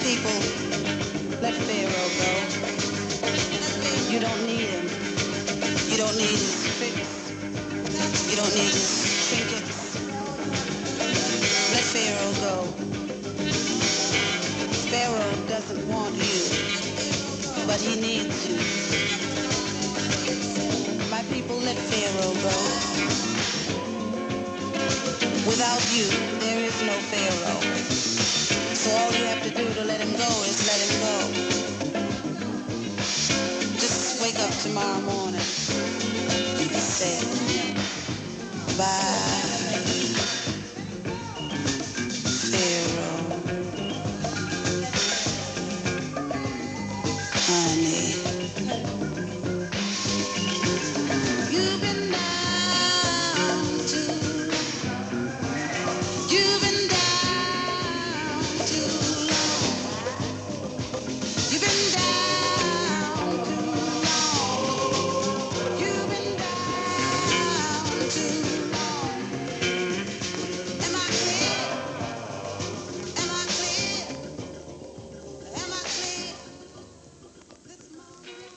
people, let Pharaoh go. You don't need him. You don't need his tricks. You don't need his trinkets. Let Pharaoh go. Pharaoh doesn't want you, but he needs you. My people, let Pharaoh go. Without you, there is no Pharaoh. So all you have to do to let him go is let him go. Just wake up tomorrow morning and say, bye, Pharaoh, honey. You've been down too long. You've been down too long. You've been down too long. You've been down too long. Am I clear? Am I clear? Am I clear? This morning.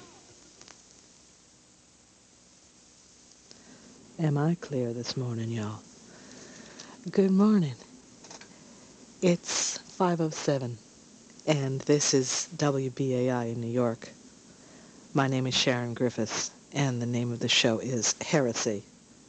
Am I clear this morning, y'all? Good morning. It's 5:07, and this is WBAI in New York. My name is Sharon Griffiths, and the name of the show is Heresy.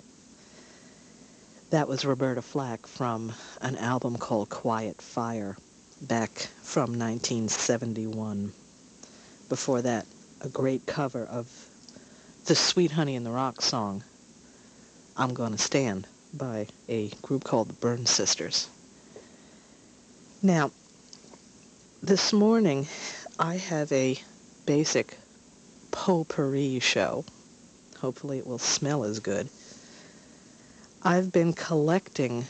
That was Roberta Flack from an album called Quiet Fire, back from 1971. Before that, a great cover of the Sweet Honey in the Rock song, I'm Gonna Stand, by a group called the Burn Sisters. Now, this morning I have a basic potpourri show. Hopefully it will smell as good. I've been collecting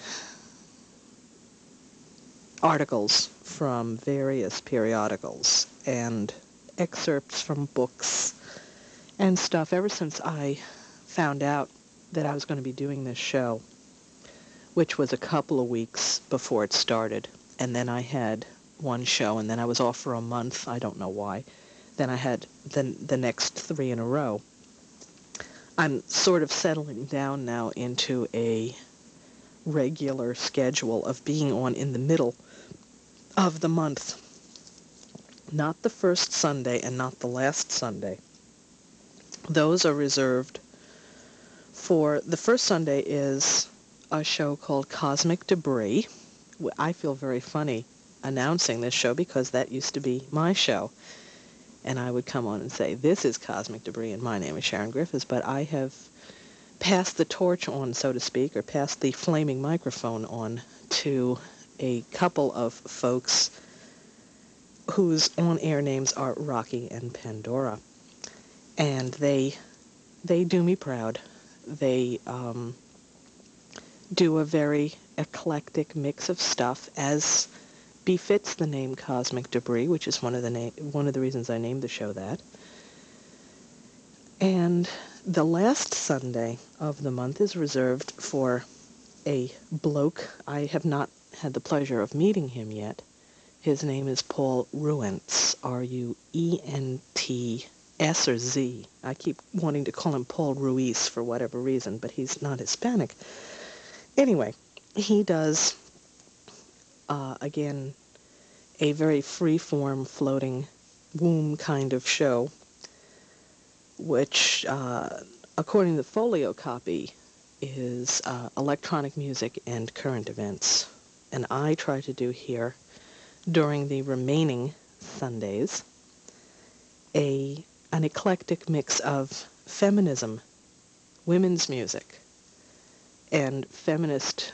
articles from various periodicals and excerpts from books and stuff ever since I found out that I was going to be doing this show, which was a couple of weeks before it started. And then I had one show, and then I was off for a month. I don't know why. Then I had the next 3 in a row. I'm sort of settling down now into a regular schedule of being on in the middle of the month. Not the first Sunday and not the last Sunday. Those are reserved for, the first Sunday is a show called Cosmic Debris. I feel very funny announcing this show because that used to be my show. And I would come on and say, this is Cosmic Debris, and my name is Sharon Griffiths, but I have passed the torch on, so to speak, or passed the flaming microphone on to a couple of folks whose on-air names are Rocky and Pandora. And they do me proud. They do a very eclectic mix of stuff, as befits the name Cosmic Debris, which is one of the reasons I named the show that. And the last Sunday of the month is reserved for a bloke. I have not had the pleasure of meeting him yet. His name is Paul Ruentz, R-U-E-N-T-S or Z. I keep wanting to call him Paul Ruiz for whatever reason, but he's not Hispanic. Anyway, he does, again, a very free-form, floating womb kind of show, which, according to the folio copy, is electronic music and current events. And I try to do here, during the remaining Sundays, an eclectic mix of feminism, women's music, and feminist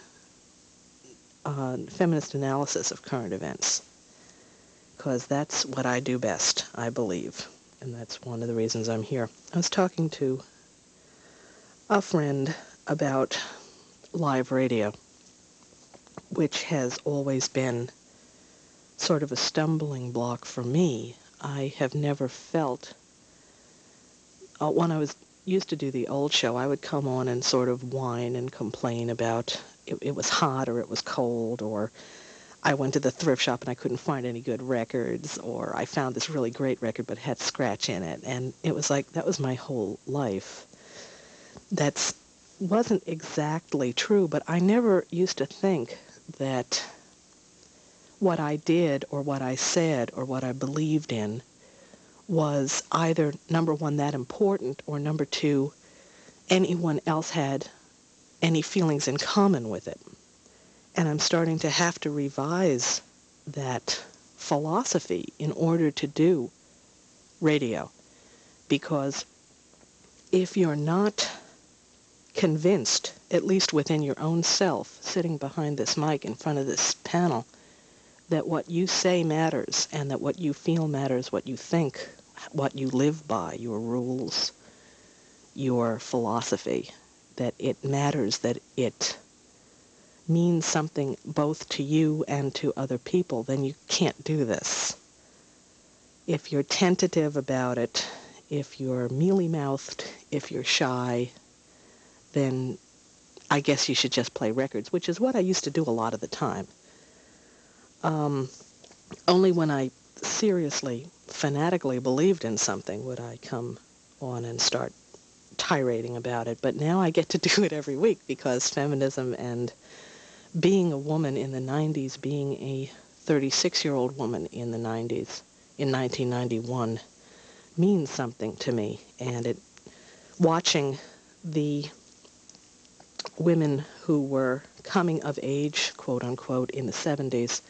analysis of current events, because that's what I do best, I believe, and that's one of the reasons I'm here. I was talking to a friend about live radio, which has always been sort of a stumbling block for me. I have never felt, when I used to do the old show, I would come on and sort of whine and complain about it was hot or it was cold, or I went to the thrift shop and I couldn't find any good records, or I found this really great record but had scratch in it. And it was like, that was my whole life. That wasn't exactly true, but I never used to think that what I did or what I said or what I believed in was either, number one, that important, or number two, anyone else had any feelings in common with it. And I'm starting to have to revise that philosophy in order to do radio. Because if you're not convinced, at least within your own self, sitting behind this mic in front of this panel, that what you say matters and that what you feel matters, what you think, what you live by, your rules, your philosophy, that it matters, that it means something both to you and to other people, then you can't do this. If you're tentative about it, if you're mealy-mouthed, if you're shy, then I guess you should just play records, which is what I used to do a lot of the time. Only when I seriously, fanatically believed in something would I come on and start tirading about it. But now I get to do it every week because feminism and being a woman in the 90s, being a 36-year-old woman in the 90s, in 1991, means something to me. And watching the women who were coming of age, quote unquote, in the 70s,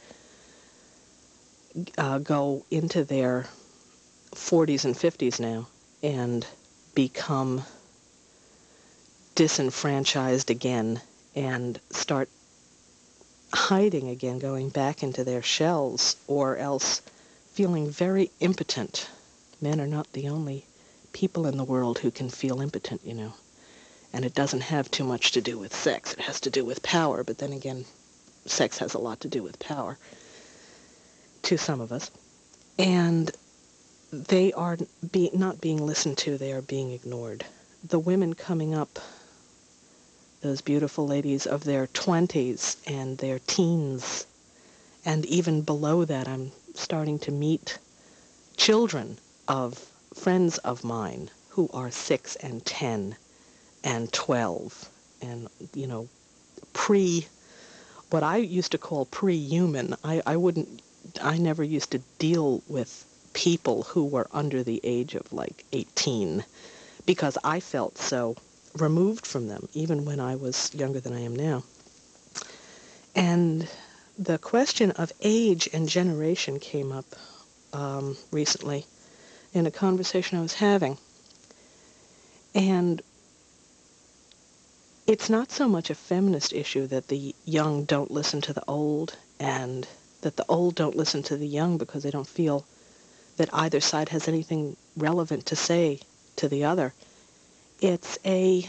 go into their 40s and 50s now and become disenfranchised again and start hiding again, going back into their shells, or else feeling very impotent. Men are not the only people in the world who can feel impotent, you know. And it doesn't have too much to do with sex. It has to do with power. But then again, sex has a lot to do with power to some of us. And they are not being listened to. They are being ignored. The women coming up, those beautiful ladies of their 20s and their teens, and even below that, I'm starting to meet children of friends of mine who are 6 and 10 and 12 and, you know, what I used to call pre-human. I never used to deal with people who were under the age of like 18 because I felt so removed from them, even when I was younger than I am now. And the question of age and generation came up recently in a conversation I was having. And it's not so much a feminist issue that the young don't listen to the old and that the old don't listen to the young because they don't feel that either side has anything relevant to say to the other. It's a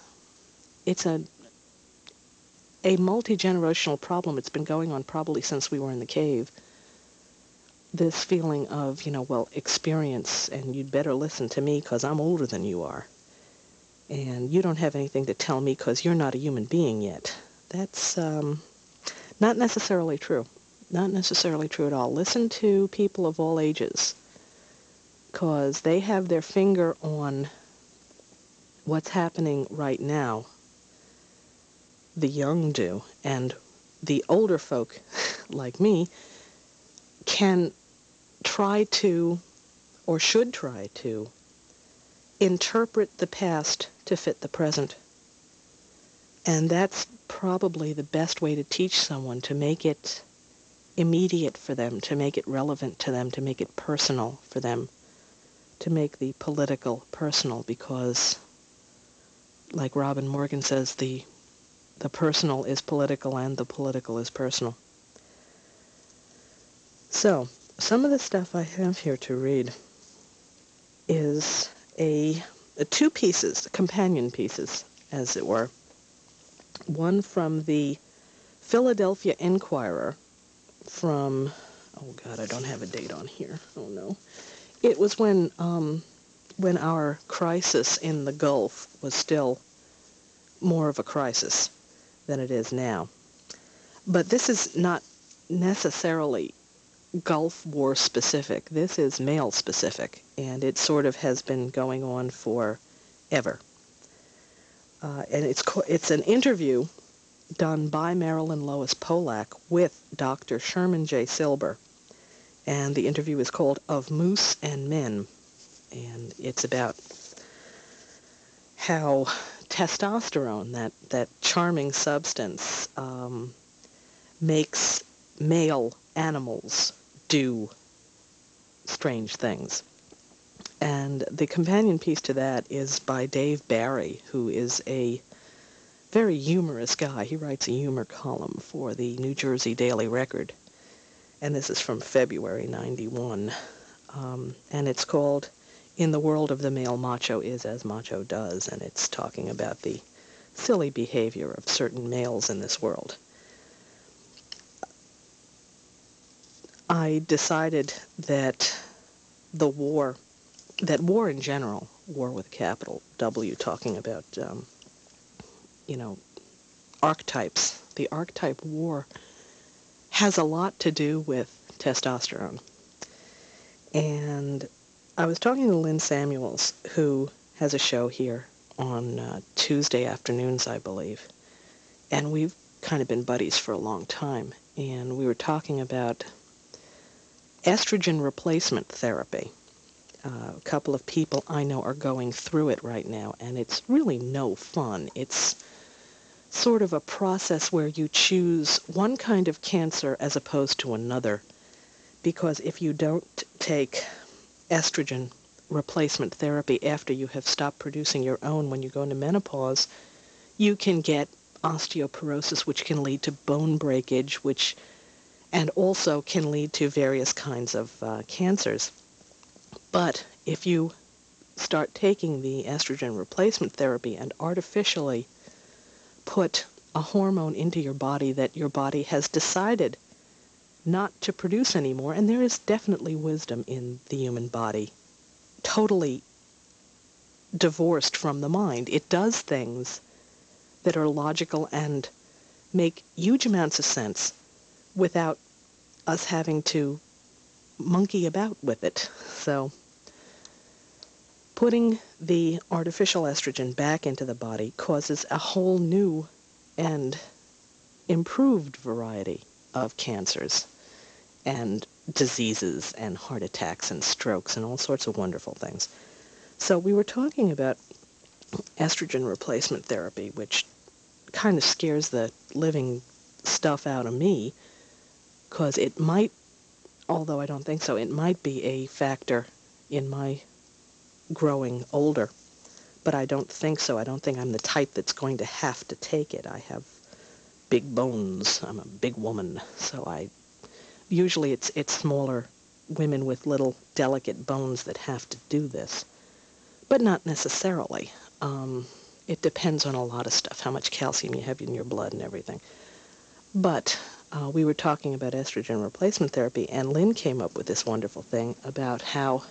multi-generational problem. It's been going on probably since we were in the cave. This feeling of, you know, well, experience, and you'd better listen to me because I'm older than you are. And you don't have anything to tell me because you're not a human being yet. That's not necessarily true. Not necessarily true at all. Listen to people of all ages because they have their finger on what's happening right now. The young do, and the older folk, like me, can try to, or should try to, interpret the past to fit the present. And that's probably the best way to teach someone, to make it immediate for them, to make it relevant to them, to make it personal for them, to make the political personal, because, like Robin Morgan says, the personal is political and the political is personal. So, some of the stuff I have here to read is two pieces, companion pieces, as it were. One from the Philadelphia Inquirer from, oh God, I don't have a date on here. Oh no. It was when our crisis in the Gulf was still more of a crisis than it is now. But this is not necessarily Gulf War specific. This is male specific, and it sort of has been going on forever. And it's an interview done by Marilyn Lois Polak with Dr. Sherman J. Silber. And the interview is called Of Moose and Men. And it's about how testosterone, that charming substance, makes male animals do strange things. And the companion piece to that is by Dave Barry, who is a very humorous guy. He writes a humor column for the New Jersey Daily Record. And this is from February 91. And it's called In the World of the Male, Macho Is As Macho Does. And it's talking about the silly behavior of certain males in this world. I decided that war in general, war with a capital W, talking about, archetypes. The archetype war has a lot to do with testosterone. And I was talking to Lynn Samuels, who has a show here on Tuesday afternoons, I believe. And we've kind of been buddies for a long time. And we were talking about estrogen replacement therapy. A couple of people I know are going through it right now, and it's really no fun. It's sort of a process where you choose one kind of cancer as opposed to another, because if you don't take estrogen replacement therapy after you have stopped producing your own when you go into menopause, you can get osteoporosis, which can lead to bone breakage, and also can lead to various kinds of cancers. But if you start taking the estrogen replacement therapy and artificially put a hormone into your body that your body has decided not to produce anymore, and there is definitely wisdom in the human body, totally divorced from the mind. It does things that are logical and make huge amounts of sense without us having to monkey about with it. So putting the artificial estrogen back into the body causes a whole new and improved variety of cancers and diseases and heart attacks and strokes and all sorts of wonderful things. So we were talking about estrogen replacement therapy, which kind of scares the living stuff out of me, because it might, although I don't think so, it might be a factor in my growing older. But I don't think so. I don't think I'm the type that's going to have to take it. I have big bones. I'm a big woman. So usually it's smaller women with little delicate bones that have to do this. But not necessarily. It depends on a lot of stuff, how much calcium you have in your blood and everything. But we were talking about estrogen replacement therapy, and Lynn came up with this wonderful thing about how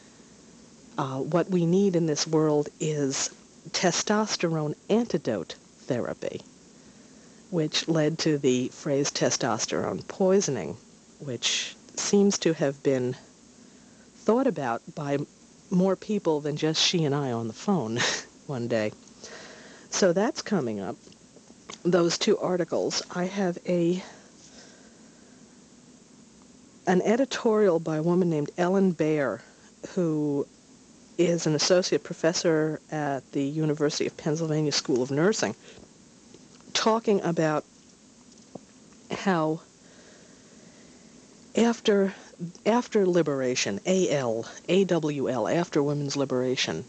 what we need in this world is testosterone antidote therapy, which led to the phrase testosterone poisoning, which seems to have been thought about by more people than just she and I on the phone one day. So that's coming up. Those two articles. I have an editorial by a woman named Ellen Baer, who is an associate professor at the University of Pennsylvania School of Nursing, talking about how after liberation, AWL, after women's liberation,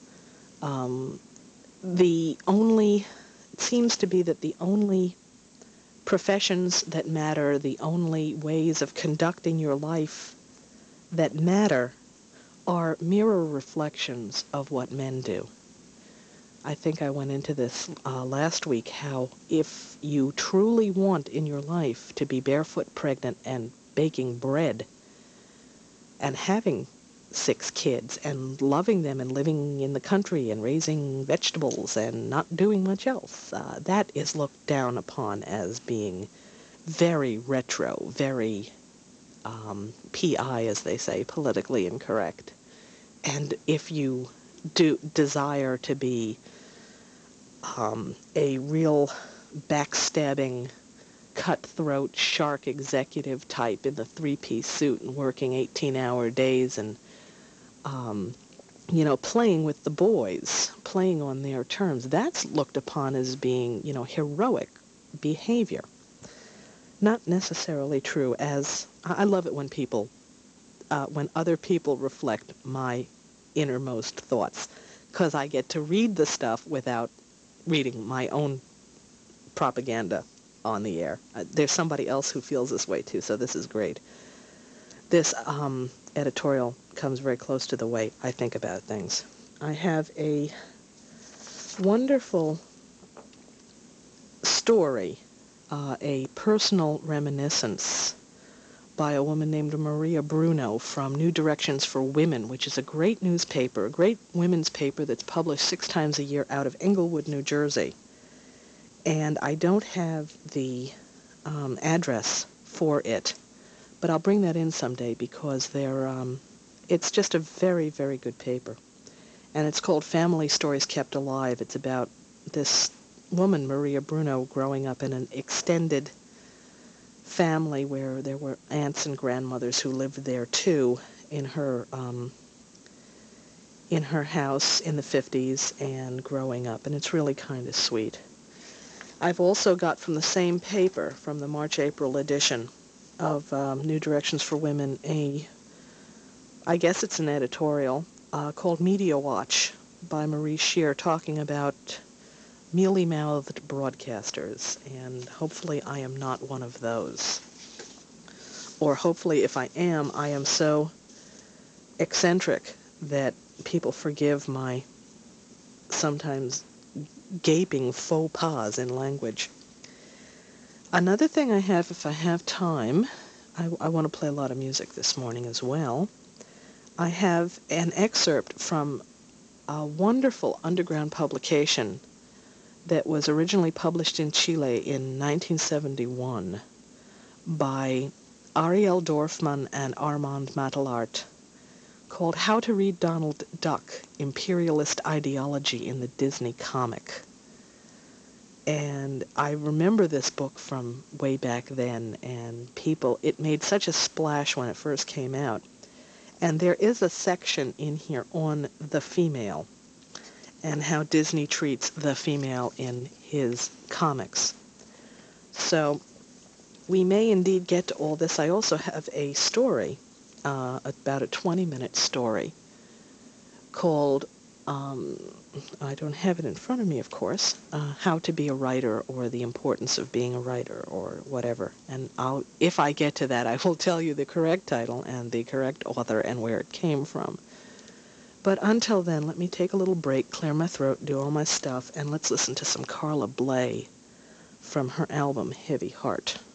it seems to be that the only professions that matter, the only ways of conducting your life that matter, are mirror reflections of what men do. I think I went into this last week, how if you truly want in your life to be barefoot pregnant and baking bread and having 6 kids and loving them and living in the country and raising vegetables and not doing much else, that is looked down upon as being very retro, very PI, as they say, politically incorrect. And if you do desire to be a real backstabbing, cutthroat shark executive type in the three-piece suit and working 18-hour days and, playing with the boys, playing on their terms, that's looked upon as being, heroic behavior. Not necessarily true, as I love it when when other people reflect my innermost thoughts, because I get to read the stuff without reading my own propaganda on the air. There's somebody else who feels this way too, so this is great. This editorial comes very close to the way I think about things. I have a wonderful story, a personal reminiscence by a woman named Maria Bruno from New Directions for Women, which is a great newspaper, a great women's paper that's published 6 times a year out of Englewood, New Jersey. And I don't have the address for it, but I'll bring that in someday because it's just a very, very good paper. And it's called Family Stories Kept Alive. It's about this woman, Maria Bruno, growing up in an extended family where there were aunts and grandmothers who lived there too in her house in the 50s and growing up. And it's really kind of sweet. I've also got from the same paper, from the March-April edition of New Directions for Women, I guess it's an editorial called Media Watch by Marie Scheer, talking about mealy-mouthed broadcasters, and hopefully I am not one of those. Or hopefully if I am so eccentric that people forgive my sometimes gaping faux pas in language. Another thing I have, if I have time, I want to play a lot of music this morning as well. I have an excerpt from a wonderful underground publication that was originally published in Chile in 1971 by Ariel Dorfman and Armand Mattelart, called How to Read Donald Duck, Imperialist Ideology in the Disney Comic. And I remember this book from way back then, and it made such a splash when it first came out. And there is a section in here on the female and how Disney treats the female in his comics. So we may indeed get to all this. I also have a story, about a 20-minute story, called, I don't have it in front of me, of course, How to Be a Writer, or The Importance of Being a Writer, or whatever. And if I get to that, I will tell you the correct title and the correct author and where it came from. But until then, let me take a little break, clear my throat, do all my stuff, and let's listen to some Carla Bley from her album Heavy Heart.